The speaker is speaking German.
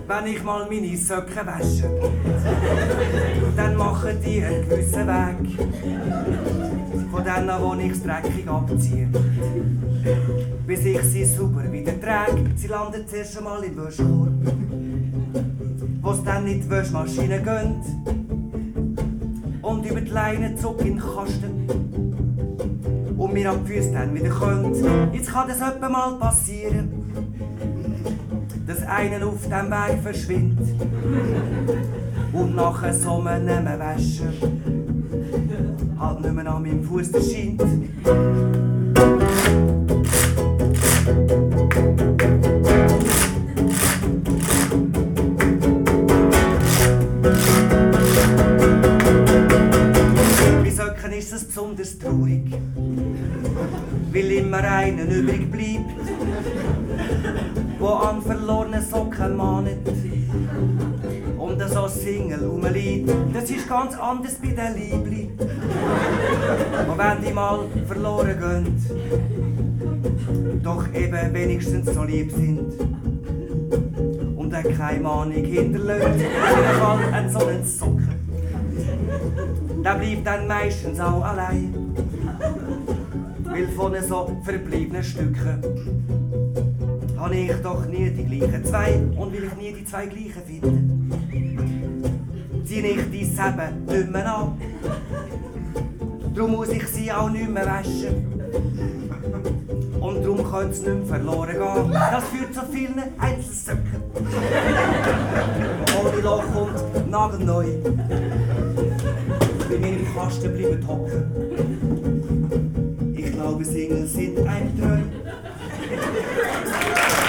wenn ich mal meine Socken wasche, dann machen die einen gewissen Weg. Von denen, wo ich's dreckig abziehe. Bis ich sie sauber wieder trage, sie landet zuerst einmal im Wäschkorb. Wo's dann in die Wäschmaschine gönnt und über die Leine zurück in den Kasten und mir ab die Füße dann wieder könnt. Jetzt kann das öppe mal passieren, dass einer auf dem Weg verschwindet und nachher so einem Wäscher halt nicht mehr an meinem Fuß erscheint. Bei Socken ist es besonders traurig, weil immer einer übrig bleibt, der an verlorenen Socken mahnet und so Single rumliegt. Das ist ganz anders bei den Liebli. Und wenn die mal verloren gehen, doch eben wenigstens so lieb sind und dann keine Mahnung hinterlässt, in jedem Fall ein so einen Socken. Der bleibt dann meistens auch allein, weil von so verbliebenen Stücken habe ich doch nie die gleichen zwei, und will ich nie die zwei gleichen finden, ziehe ich die Säbe nicht mehr an. Darum muss ich sie auch nicht mehr waschen. Und darum könnte es nicht mehr verloren gehen. Das führt zu vielen Einzelsöcken. Ohne Loch und nagelneu. Bei mir im Kasten bleiben hocken. Ich glaube, Single sind ein Treu.